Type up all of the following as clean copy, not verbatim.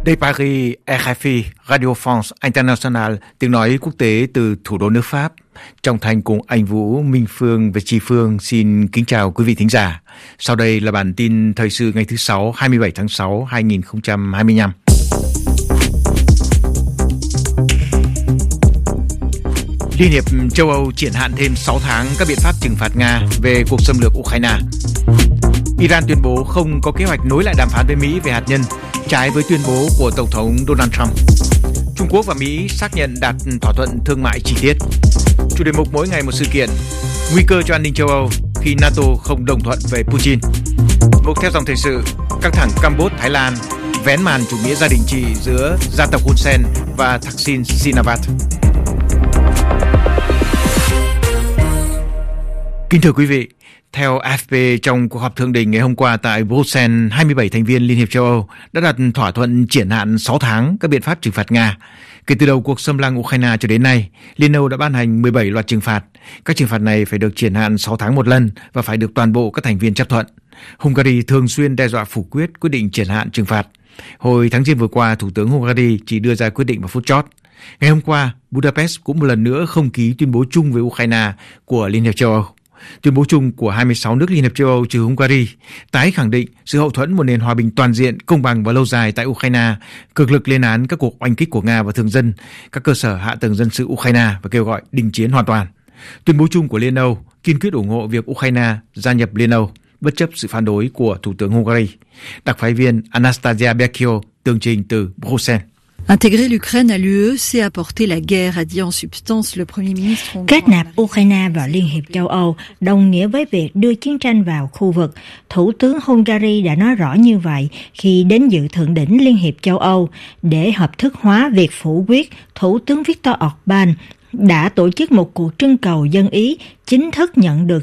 De Paris, RFI, Radio France International, tiếng nói quốc tế từ thủ đô nước Pháp. Trọng Thành cùng anh Vũ, Minh Phương và Chi Phương xin kính chào quý vị thính giả. Sau đây là bản tin thời sự ngày thứ Sáu, 27 tháng 6, 2025. Liên hiệp châu Âu triển hạn thêm 6 tháng các biện pháp trừng phạt Nga về cuộc xâm lược Ukraine. Iran tuyên bố không có kế hoạch nối lại đàm phán với Mỹ về hạt nhân, trái với tuyên bố của Tổng thống Donald Trump. Trung Quốc và Mỹ xác nhận đạt thỏa thuận thương mại chi tiết. Chủ đề mục mỗi ngày một sự kiện. Nguy cơ cho an ninh châu Âu khi NATO không đồng thuận về Putin. Mục theo dòng thời sự. Căng thẳng Campuchia, Thái Lan vén màn chủ nghĩa gia đình trị giữa gia tộc Hun Sen và Thaksin Shinawatra. Kính thưa quý vị, theo AFP, trong cuộc họp thượng đỉnh ngày hôm qua tại Bruxelles, 27 thành viên Liên hiệp châu Âu đã đặt thỏa thuận triển hạn 6 tháng các biện pháp trừng phạt Nga. Kể từ đầu cuộc xâm lăng Ukraine cho đến nay, Liên Âu đã ban hành 17 loạt trừng phạt. Các trừng phạt này phải được triển hạn 6 tháng một lần và phải được toàn bộ các thành viên chấp thuận. Hungary thường xuyên đe dọa phủ quyết quyết định triển hạn trừng phạt. Hồi tháng Giêng vừa qua, Thủ tướng Hungary chỉ đưa ra quyết định vào phút chót. Ngày hôm qua, Budapest cũng một lần nữa không ký tuyên bố chung với Ukraine của Liên hiệp châu Âu. Tuyên bố chung của 26 nước Liên hiệp châu Âu trừ Hungary tái khẳng định sự hậu thuẫn một nền hòa bình toàn diện, công bằng và lâu dài tại Ukraine, cực lực lên án các cuộc oanh kích của Nga và thường dân, các cơ sở hạ tầng dân sự Ukraine và kêu gọi đình chiến hoàn toàn. Tuyên bố chung của Liên Âu kiên quyết ủng hộ việc Ukraine gia nhập Liên Âu, bất chấp sự phản đối của Thủ tướng Hungary. Đặc phái viên Anastasia Becchio tường trình từ Bruxelles. Intégrer l'Ukraine à l'UE, c'est apporter la guerre, a dit en substance le Premier ministre. Kết nạp Ukraine vào Liên hiệp châu Âu đồng nghĩa với việc đưa chiến tranh vào khu vực. Thủ tướng Hungary đã nói rõ như vậy khi đến dự thượng đỉnh Liên hiệp châu Âu. Để hợp thức hóa việc phủ quyết, Thủ tướng Viktor Orbán đã tổ chức một cuộc trưng cầu dân Ý chính thức nhận được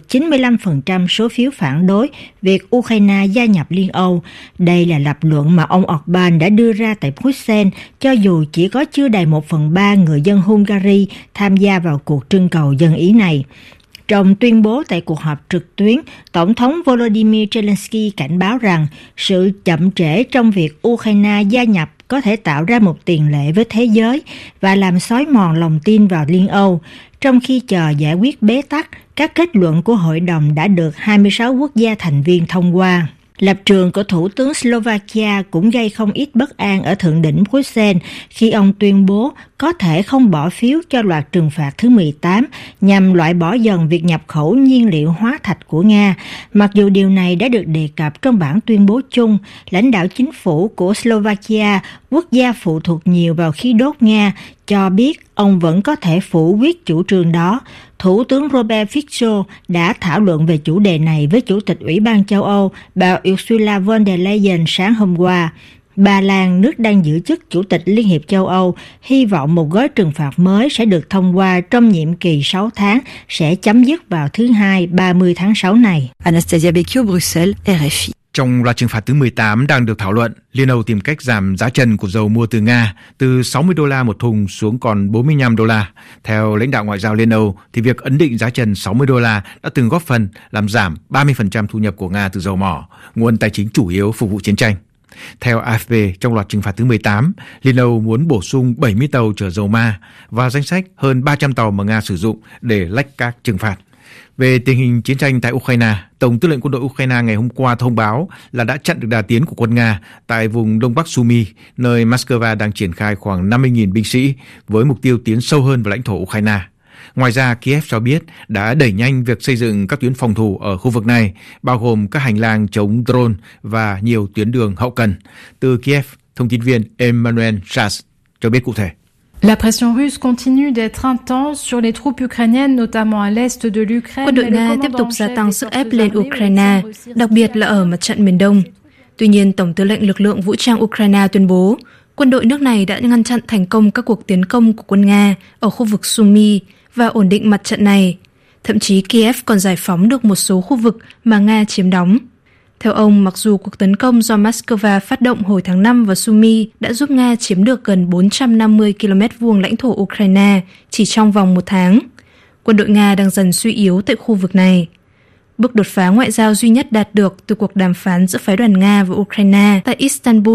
95% số phiếu phản đối việc Ukraine gia nhập Liên Âu. Đây là lập luận mà ông Orbán đã đưa ra tại Bruxelles, cho dù chỉ có chưa đầy 1/3 người dân Hungary tham gia vào cuộc trưng cầu dân Ý này. Trong tuyên bố tại cuộc họp trực tuyến, Tổng thống Volodymyr Zelensky cảnh báo rằng sự chậm trễ trong việc Ukraine gia nhập có thể tạo ra một tiền lệ với thế giới và làm xói mòn lòng tin vào Liên Âu. Trong khi chờ giải quyết bế tắc, các kết luận của Hội đồng đã được 26 quốc gia thành viên thông qua. Lập trường của Thủ tướng Slovakia cũng gây không ít bất an ở thượng đỉnh Bruxelles khi ông tuyên bố có thể không bỏ phiếu cho loạt trừng phạt thứ 18 nhằm loại bỏ dần việc nhập khẩu nhiên liệu hóa thạch của Nga. Mặc dù điều này đã được đề cập trong bản tuyên bố chung, lãnh đạo chính phủ của Slovakia, quốc gia phụ thuộc nhiều vào khí đốt Nga, cho biết ông vẫn có thể phủ quyết chủ trương đó. Thủ tướng Robert Fico đã thảo luận về chủ đề này với Chủ tịch Ủy ban châu Âu, bà Ursula von der Leyen sáng hôm qua. Ba Lan, nước đang giữ chức Chủ tịch Liên hiệp châu Âu, hy vọng một gói trừng phạt mới sẽ được thông qua trong nhiệm kỳ 6 tháng, sẽ chấm dứt vào thứ Hai, 30 tháng 6 này. Anastasia Becchio, Bruxelles, RFI. Trong loạt trừng phạt thứ 18 đang được thảo luận, Liên Âu tìm cách giảm giá trần của dầu mua từ Nga từ $60 một thùng xuống còn $45. Theo lãnh đạo ngoại giao Liên Âu, thì việc ấn định giá trần $60 đã từng góp phần làm giảm 30% thu nhập của Nga từ dầu mỏ, nguồn tài chính chủ yếu phục vụ chiến tranh. Theo AFP, trong loạt trừng phạt thứ 18, Liên Âu muốn bổ sung 70 tàu chở dầu ma vào danh sách hơn 300 tàu mà Nga sử dụng để lách các trừng phạt. Về tình hình chiến tranh tại Ukraine, Tổng tư lệnh quân đội Ukraine ngày hôm qua thông báo là đã chặn được đà tiến của quân Nga tại vùng Đông Bắc Sumy, nơi Moscow đang triển khai khoảng 50.000 binh sĩ với mục tiêu tiến sâu hơn vào lãnh thổ Ukraine. Ngoài ra, Kiev cho biết đã đẩy nhanh việc xây dựng các tuyến phòng thủ ở khu vực này, bao gồm các hành lang chống drone và nhiều tuyến đường hậu cần. Từ Kiev, thông tin viên Emmanuel Chas cho biết cụ thể. La pression russe continue d'être intense sur les troupes ukrainiennes, notamment à l'est de l'Ukraine. Quân đội Nga tiếp tục gia tăng sức ép lên Ukraine, đặc biệt là ở mặt trận miền Đông. Tuy nhiên, Tổng tư lệnh lực lượng vũ trang Ukraine tuyên bố quân đội nước này đã ngăn chặn thành công các cuộc tiến công của quân Nga ở khu vực Sumy và ổn định mặt trận này. Thậm chí Kiev còn giải phóng được một số khu vực mà Nga chiếm đóng. Theo ông, mặc dù cuộc tấn công do Moscow phát động hồi tháng 5 vào Sumy đã giúp Nga chiếm được gần 450 km vuông lãnh thổ Ukraine chỉ trong vòng một tháng, quân đội Nga đang dần suy yếu tại khu vực này. Bước đột phá ngoại giao duy nhất đạt được từ cuộc đàm phán giữa phái đoàn Nga và Ukraine tại Istanbul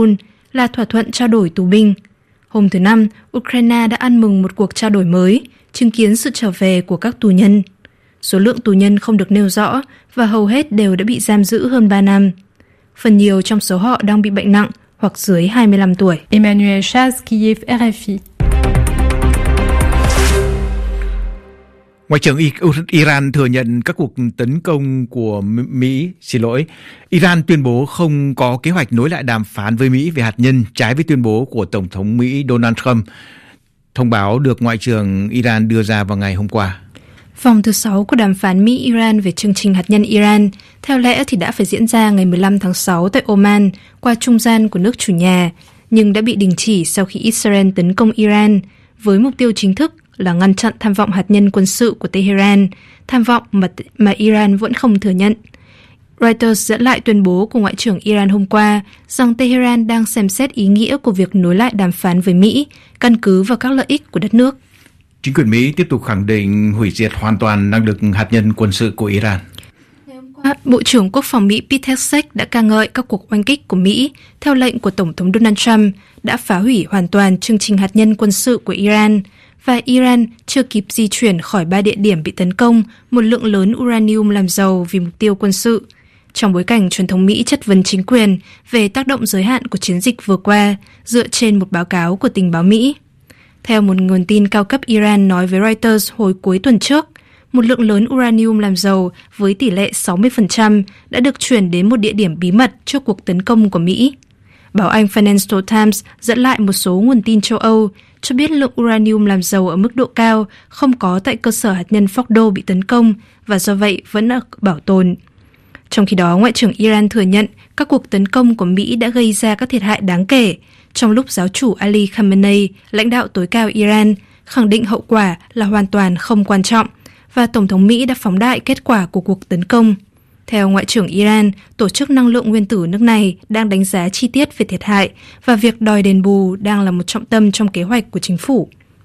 là thỏa thuận trao đổi tù binh. Hôm thứ Năm, Ukraine đã ăn mừng một cuộc trao đổi mới, chứng kiến sự trở về của các tù nhân. Số lượng tù nhân không được nêu rõ và hầu hết đều đã bị giam giữ hơn 3 năm. Phần nhiều trong số họ đang bị bệnh nặng hoặc dưới 25 tuổi. Emmanuel Chaz, Kiev, RFI. Ngoại trưởng Iran thừa nhận các cuộc tấn công của Mỹ. Iran tuyên bố không có kế hoạch nối lại đàm phán với Mỹ về hạt nhân, trái với tuyên bố của Tổng thống Mỹ Donald Trump. Thông báo được Ngoại trưởng Iran đưa ra vào ngày hôm qua. Vòng thứ 6 của đàm phán Mỹ-Iran về chương trình hạt nhân Iran theo lẽ thì đã phải diễn ra ngày 15 tháng 6 tại Oman qua trung gian của nước chủ nhà, nhưng đã bị đình chỉ sau khi Israel tấn công Iran với mục tiêu chính thức là ngăn chặn tham vọng hạt nhân quân sự của Tehran, tham vọng mà Iran vẫn không thừa nhận. Reuters dẫn lại tuyên bố của Ngoại trưởng Iran hôm qua rằng Tehran đang xem xét ý nghĩa của việc nối lại đàm phán với Mỹ, căn cứ vào các lợi ích của đất nước. Chính quyền Mỹ tiếp tục khẳng định hủy diệt hoàn toàn năng lực hạt nhân quân sự của Iran. Bộ trưởng Quốc phòng Mỹ Pete Hegseth đã ca ngợi các cuộc oanh kích của Mỹ theo lệnh của Tổng thống Donald Trump đã phá hủy hoàn toàn chương trình hạt nhân quân sự của Iran, và Iran chưa kịp di chuyển khỏi 3 địa điểm bị tấn công một lượng lớn uranium làm giàu vì mục tiêu quân sự. Trong bối cảnh truyền thông Mỹ chất vấn chính quyền về tác động giới hạn của chiến dịch vừa qua dựa trên một báo cáo của tình báo Mỹ. Theo một nguồn tin cao cấp Iran nói với Reuters hồi cuối tuần trước, một lượng lớn uranium làm giàu với tỷ lệ 60% đã được chuyển đến một địa điểm bí mật trước cuộc tấn công của Mỹ. Báo Anh Financial Times dẫn lại một số nguồn tin châu Âu cho biết lượng uranium làm giàu ở mức độ cao không có tại cơ sở hạt nhân Fordo bị tấn công và do vậy vẫn được bảo tồn. Trong khi đó, Ngoại trưởng Iran thừa nhận các cuộc tấn công của Mỹ đã gây ra các thiệt hại đáng kể, trong lúc giáo chủ Ali Khamenei, lãnh đạo tối cao Iran, khẳng định hậu quả là hoàn toàn không quan trọng và Tổng thống Mỹ đã phóng đại kết quả của cuộc tấn công. Theo Ngoại trưởng Iran, Tổ chức Năng lượng Nguyên tử nước này đang đánh giá chi tiết về thiệt hại và việc đòi đền bù đang là một trọng tâm trong kế hoạch của chính phủ.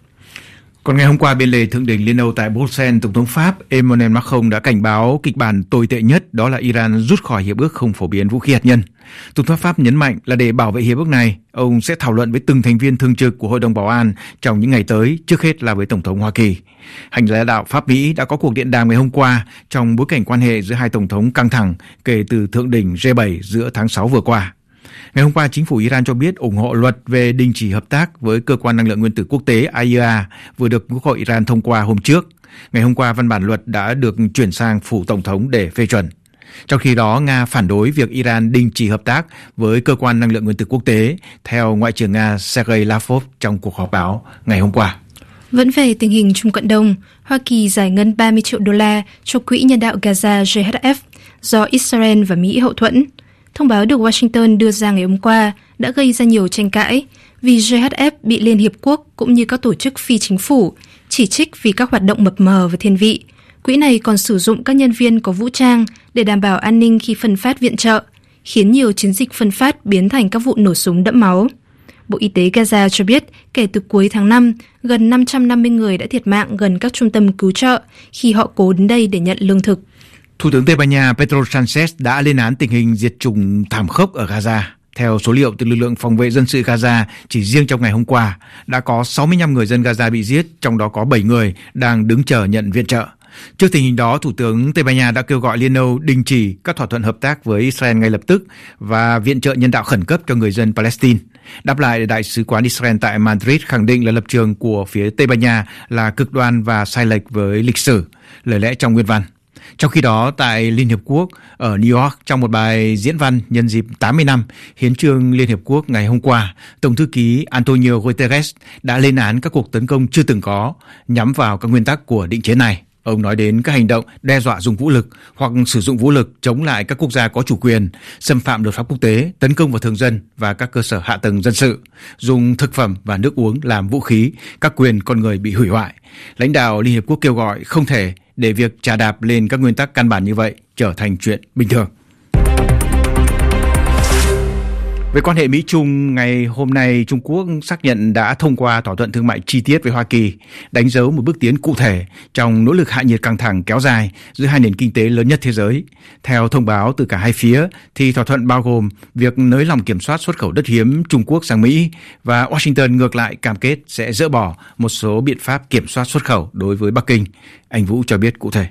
Còn ngày hôm qua, bên lề thượng đỉnh Liên Âu tại Bruxelles, Tổng thống Pháp Emmanuel Macron đã cảnh báo kịch bản tồi tệ nhất, đó là Iran rút khỏi hiệp ước không phổ biến vũ khí hạt nhân. Tổng thống Pháp nhấn mạnh là để bảo vệ hiệp ước này, ông sẽ thảo luận với từng thành viên thường trực của Hội đồng Bảo an trong những ngày tới, trước hết là với Tổng thống Hoa Kỳ. Hành lãnh đạo Pháp-Mỹ đã có cuộc điện đàm ngày hôm qua trong bối cảnh quan hệ giữa hai tổng thống căng thẳng kể từ thượng đỉnh G7 giữa tháng 6 vừa qua. Ngày hôm qua, chính phủ Iran cho biết ủng hộ luật về đình chỉ hợp tác với Cơ quan Năng lượng Nguyên tử Quốc tế IAEA vừa được Quốc hội Iran thông qua hôm trước. Ngày hôm qua, văn bản luật đã được chuyển sang phủ Tổng thống để phê chuẩn. Trong khi đó, Nga phản đối việc Iran đình chỉ hợp tác với Cơ quan Năng lượng Nguyên tử Quốc tế, theo Ngoại trưởng Nga Sergei Lavrov trong cuộc họp báo ngày hôm qua. Vẫn về tình hình Trung Cận Đông, Hoa Kỳ giải ngân 30 triệu đô la cho Quỹ Nhân đạo Gaza GHF do Israel và Mỹ hậu thuẫn. Thông báo được Washington đưa ra ngày hôm qua đã gây ra nhiều tranh cãi vì GHF bị Liên Hiệp Quốc cũng như các tổ chức phi chính phủ chỉ trích vì các hoạt động mập mờ và thiên vị. Quỹ này còn sử dụng các nhân viên có vũ trang để đảm bảo an ninh khi phân phát viện trợ, khiến nhiều chiến dịch phân phát biến thành các vụ nổ súng đẫm máu. Bộ Y tế Gaza cho biết kể từ cuối tháng 5, gần 550 người đã thiệt mạng gần các trung tâm cứu trợ khi họ cố đến đây để nhận lương thực. Thủ tướng Tây Ban Nha Pedro Sánchez đã lên án tình hình diệt chủng thảm khốc ở Gaza. Theo số liệu từ lực lượng phòng vệ dân sự Gaza, chỉ riêng trong ngày hôm qua, đã có 65 người dân Gaza bị giết, trong đó có 7 người đang đứng chờ nhận viện trợ. Trước tình hình đó, Thủ tướng Tây Ban Nha đã kêu gọi Liên Âu đình chỉ các thỏa thuận hợp tác với Israel ngay lập tức và viện trợ nhân đạo khẩn cấp cho người dân Palestine. Đáp lại, Đại sứ quán Israel tại Madrid khẳng định là lập trường của phía Tây Ban Nha là cực đoan và sai lệch với lịch sử, lời lẽ trong nguyên văn. Trong khi đó, tại Liên Hiệp Quốc ở New York, trong một bài diễn văn nhân dịp 80 năm Hiến chương Liên Hiệp Quốc ngày hôm qua, Tổng thư ký Antonio Guterres đã lên án các cuộc tấn công chưa từng có nhắm vào các nguyên tắc của định chế này. Ông nói đến các hành động đe dọa dùng vũ lực hoặc sử dụng vũ lực chống lại các quốc gia có chủ quyền, xâm phạm luật pháp quốc tế, tấn công vào thường dân và các cơ sở hạ tầng dân sự, dùng thực phẩm và nước uống làm vũ khí, các quyền con người bị hủy hoại. Lãnh đạo Liên Hiệp Quốc kêu gọi không thể để việc chà đạp lên các nguyên tắc căn bản như vậy trở thành chuyện bình thường. Về quan hệ Mỹ-Trung, ngày hôm nay Trung Quốc xác nhận đã thông qua thỏa thuận thương mại chi tiết với Hoa Kỳ, đánh dấu một bước tiến cụ thể trong nỗ lực hạ nhiệt căng thẳng kéo dài giữa hai nền kinh tế lớn nhất thế giới. Theo thông báo từ cả hai phía, thì thỏa thuận bao gồm việc nới lỏng kiểm soát xuất khẩu đất hiếm Trung Quốc sang Mỹ và Washington ngược lại cam kết sẽ dỡ bỏ một số biện pháp kiểm soát xuất khẩu đối với Bắc Kinh. Anh Vũ cho biết cụ thể.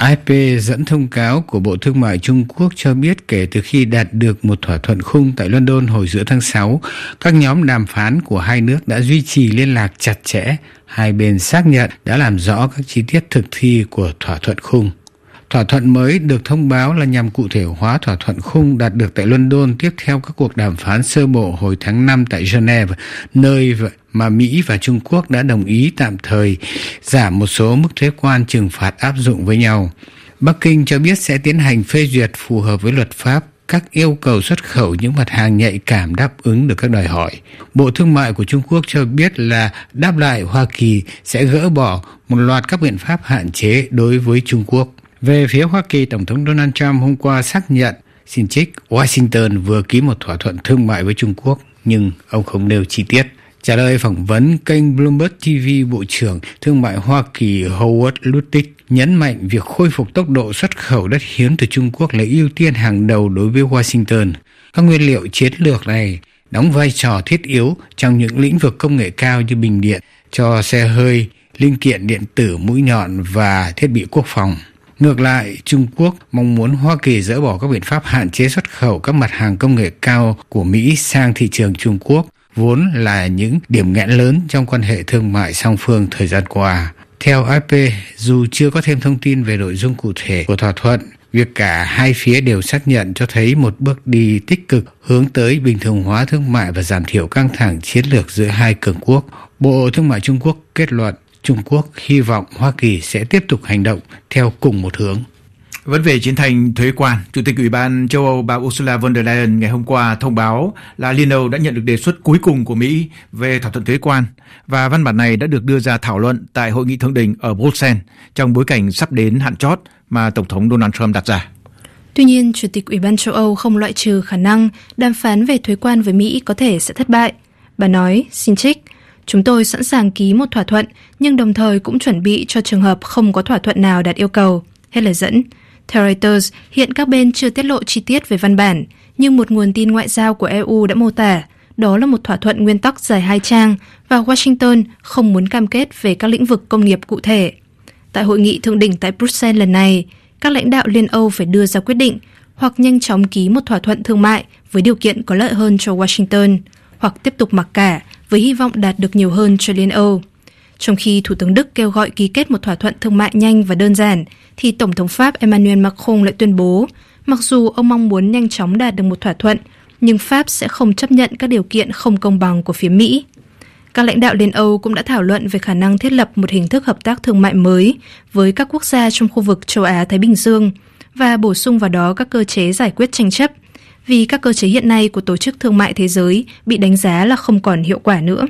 AP dẫn thông cáo của Bộ Thương mại Trung Quốc cho biết kể từ khi đạt được một thỏa thuận khung tại London hồi giữa tháng 6, các nhóm đàm phán của hai nước đã duy trì liên lạc chặt chẽ. Hai bên xác nhận đã làm rõ các chi tiết thực thi của thỏa thuận khung. Thỏa thuận mới được thông báo là nhằm cụ thể hóa thỏa thuận khung đạt được tại London tiếp theo các cuộc đàm phán sơ bộ hồi tháng 5 tại Geneva, nơi mà Mỹ và Trung Quốc đã đồng ý tạm thời giảm một số mức thuế quan trừng phạt áp dụng với nhau. Bắc Kinh cho biết sẽ tiến hành phê duyệt phù hợp với luật pháp các yêu cầu xuất khẩu những mặt hàng nhạy cảm đáp ứng được các đòi hỏi. Bộ Thương mại của Trung Quốc cho biết là đáp lại Hoa Kỳ sẽ gỡ bỏ một loạt các biện pháp hạn chế đối với Trung Quốc. Về phía Hoa Kỳ, Tổng thống Donald Trump hôm qua xác nhận xin trích Washington vừa ký một thỏa thuận thương mại với Trung Quốc, nhưng ông không nêu chi tiết. Trả lời phỏng vấn kênh Bloomberg TV, Bộ trưởng Thương mại Hoa Kỳ Howard Lutnick nhấn mạnh việc khôi phục tốc độ xuất khẩu đất hiếm từ Trung Quốc là ưu tiên hàng đầu đối với Washington. Các nguyên liệu chiến lược này đóng vai trò thiết yếu trong những lĩnh vực công nghệ cao như bình điện, cho xe hơi, linh kiện điện tử mũi nhọn và thiết bị quốc phòng. Ngược lại, Trung Quốc mong muốn Hoa Kỳ dỡ bỏ các biện pháp hạn chế xuất khẩu các mặt hàng công nghệ cao của Mỹ sang thị trường Trung Quốc, vốn là những điểm nghẽn lớn trong quan hệ thương mại song phương thời gian qua. Theo AP, dù chưa có thêm thông tin về nội dung cụ thể của thỏa thuận, việc cả hai phía đều xác nhận cho thấy một bước đi tích cực hướng tới bình thường hóa thương mại và giảm thiểu căng thẳng chiến lược giữa hai cường quốc. Bộ Thương mại Trung Quốc kết luận Trung Quốc hy vọng Hoa Kỳ sẽ tiếp tục hành động theo cùng một hướng. Vẫn về chiến tranh thuế quan, Chủ tịch Ủy ban châu Âu bà Ursula von der Leyen ngày hôm qua thông báo là Liên Âu đã nhận được đề xuất cuối cùng của Mỹ về thỏa thuận thuế quan và văn bản này đã được đưa ra thảo luận tại hội nghị thượng đỉnh ở Bruxelles trong bối cảnh sắp đến hạn chót mà Tổng thống Donald Trump đặt ra. Tuy nhiên, Chủ tịch Ủy ban châu Âu không loại trừ khả năng đàm phán về thuế quan với Mỹ có thể sẽ thất bại. Bà nói, xin trích, chúng tôi sẵn sàng ký một thỏa thuận nhưng đồng thời cũng chuẩn bị cho trường hợp không có thỏa thuận nào đạt yêu cầu. Hết lời dẫn. Theo Reuters, hiện các bên chưa tiết lộ chi tiết về văn bản, nhưng một nguồn tin ngoại giao của EU đã mô tả đó là một thỏa thuận nguyên tắc dài 2 trang và Washington không muốn cam kết về các lĩnh vực công nghiệp cụ thể. Tại hội nghị thượng đỉnh tại Bruxelles lần này, các lãnh đạo Liên Âu phải đưa ra quyết định hoặc nhanh chóng ký một thỏa thuận thương mại với điều kiện có lợi hơn cho Washington, hoặc tiếp tục mặc cả với hy vọng đạt được nhiều hơn cho Liên Âu. Trong khi Thủ tướng Đức kêu gọi ký kết một thỏa thuận thương mại nhanh và đơn giản, thì Tổng thống Pháp Emmanuel Macron lại tuyên bố, mặc dù ông mong muốn nhanh chóng đạt được một thỏa thuận, nhưng Pháp sẽ không chấp nhận các điều kiện không công bằng của phía Mỹ. Các lãnh đạo Liên Âu cũng đã thảo luận về khả năng thiết lập một hình thức hợp tác thương mại mới với các quốc gia trong khu vực châu Á-Thái Bình Dương và bổ sung vào đó các cơ chế giải quyết tranh chấp, vì các cơ chế hiện nay của Tổ chức Thương mại Thế giới bị đánh giá là không còn hiệu quả nữa.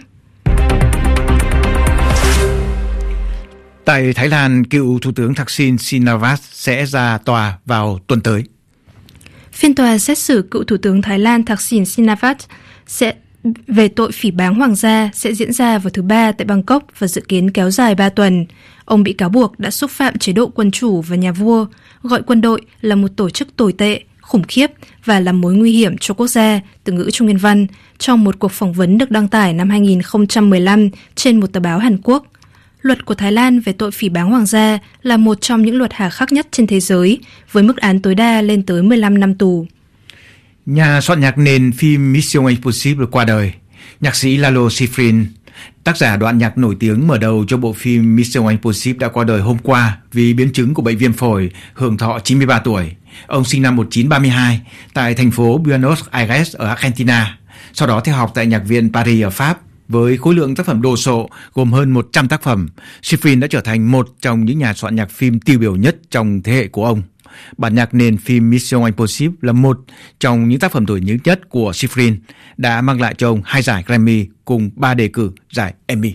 Tại Thái Lan, cựu Thủ tướng Thaksin Shinawatra sẽ ra tòa vào tuần tới. Phiên tòa xét xử cựu Thủ tướng Thái Lan Thaksin Shinawatra về tội phỉ báng hoàng gia sẽ diễn ra vào thứ Ba tại Bangkok và dự kiến kéo dài 3 tuần. Ông bị cáo buộc đã xúc phạm chế độ quân chủ và nhà vua, gọi quân đội là một tổ chức tồi tệ, khủng khiếp và là mối nguy hiểm cho quốc gia, từ ngữ Trung Nguyên Văn, trong một cuộc phỏng vấn được đăng tải năm 2015 trên một tờ báo Hàn Quốc. Luật của Thái Lan về tội phỉ báng hoàng gia là một trong những luật hà khắc nhất trên thế giới, với mức án tối đa lên tới 15 năm tù. Nhà soạn nhạc nền phim Mission Impossible qua đời. Nhạc sĩ Lalo Schifrin, tác giả đoạn nhạc nổi tiếng mở đầu cho bộ phim Mission Impossible đã qua đời hôm qua vì biến chứng của bệnh viêm phổi, hưởng thọ 93 tuổi. Ông sinh năm 1932 tại thành phố Buenos Aires ở Argentina, sau đó theo học tại Nhạc viện Paris ở Pháp. Với khối lượng tác phẩm đồ sộ gồm hơn 100 tác phẩm, Schifrin đã trở thành một trong những nhà soạn nhạc phim tiêu biểu nhất trong thế hệ của ông. Bản nhạc nền phim Mission Impossible là một trong những tác phẩm nổi tiếng nhất của Schifrin, đã mang lại cho ông 2 giải Grammy cùng 3 đề cử giải Emmy.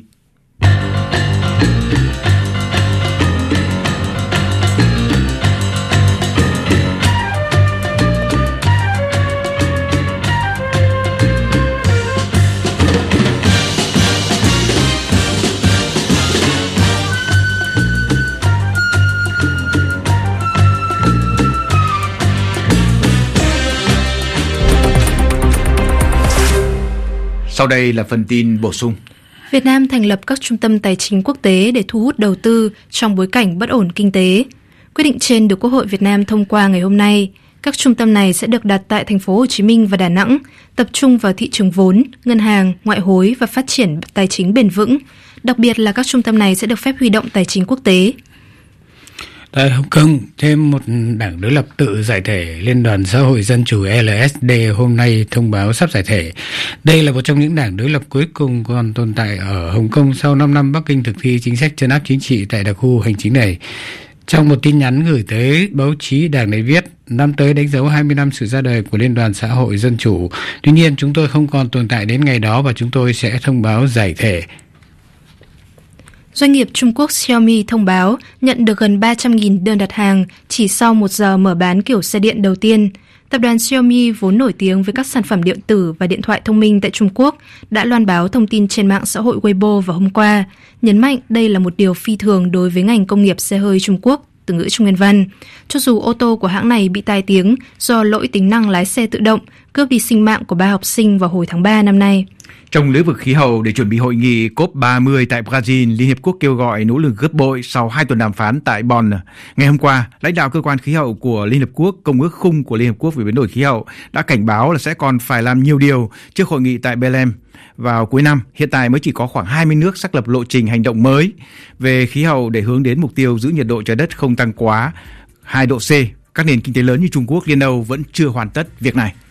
Sau đây là phần tin bổ sung. Việt Nam thành lập các trung tâm tài chính quốc tế để thu hút đầu tư trong bối cảnh bất ổn kinh tế. Quyết định trên được Quốc hội Việt Nam thông qua ngày hôm nay. Các trung tâm này sẽ được đặt tại thành phố Hồ Chí Minh và Đà Nẵng, tập trung vào thị trường vốn, ngân hàng, ngoại hối và phát triển tài chính bền vững. Đặc biệt là các trung tâm này sẽ được phép huy động tài chính quốc tế. Tại Hồng Kông, thêm một đảng đối lập tự giải thể, Liên đoàn Xã hội Dân chủ LSD hôm nay thông báo sắp giải thể. Đây là một trong những đảng đối lập cuối cùng còn tồn tại ở Hồng Kông sau 5 năm Bắc Kinh thực thi chính sách trấn áp chính trị tại đặc khu hành chính này. Trong một tin nhắn gửi tới báo chí, đảng này viết: năm tới đánh dấu 20 năm sự ra đời của Liên đoàn Xã hội Dân chủ. Tuy nhiên, chúng tôi không còn tồn tại đến ngày đó và chúng tôi sẽ thông báo giải thể. Doanh nghiệp Trung Quốc Xiaomi thông báo nhận được gần 300.000 đơn đặt hàng chỉ sau 1 giờ mở bán kiểu xe điện đầu tiên. Tập đoàn Xiaomi vốn nổi tiếng với các sản phẩm điện tử và điện thoại thông minh tại Trung Quốc đã loan báo thông tin trên mạng xã hội Weibo vào hôm qua, nhấn mạnh đây là một điều phi thường đối với ngành công nghiệp xe hơi Trung Quốc, từ ngữ Trung Nguyên Văn. Cho dù ô tô của hãng này bị tai tiếng do lỗi tính năng lái xe tự động, cướp đi sinh mạng của 3 học sinh vào hồi tháng 3 năm nay. Trong lĩnh vực khí hậu, để chuẩn bị hội nghị COP30 tại Brazil, Liên Hiệp Quốc kêu gọi nỗ lực gấp bội sau 2 tuần đàm phán tại Bonn. Ngày hôm qua, lãnh đạo cơ quan khí hậu của Liên Hiệp Quốc, Công ước khung của Liên Hiệp Quốc về biến đổi khí hậu đã cảnh báo là sẽ còn phải làm nhiều điều trước hội nghị tại Belém vào cuối năm. Hiện tại mới chỉ có khoảng 20 nước xác lập lộ trình hành động mới về khí hậu để hướng đến mục tiêu giữ nhiệt độ trái đất không tăng quá 2 độ C. Các nền kinh tế lớn như Trung Quốc, Liên Âu vẫn chưa hoàn tất việc này.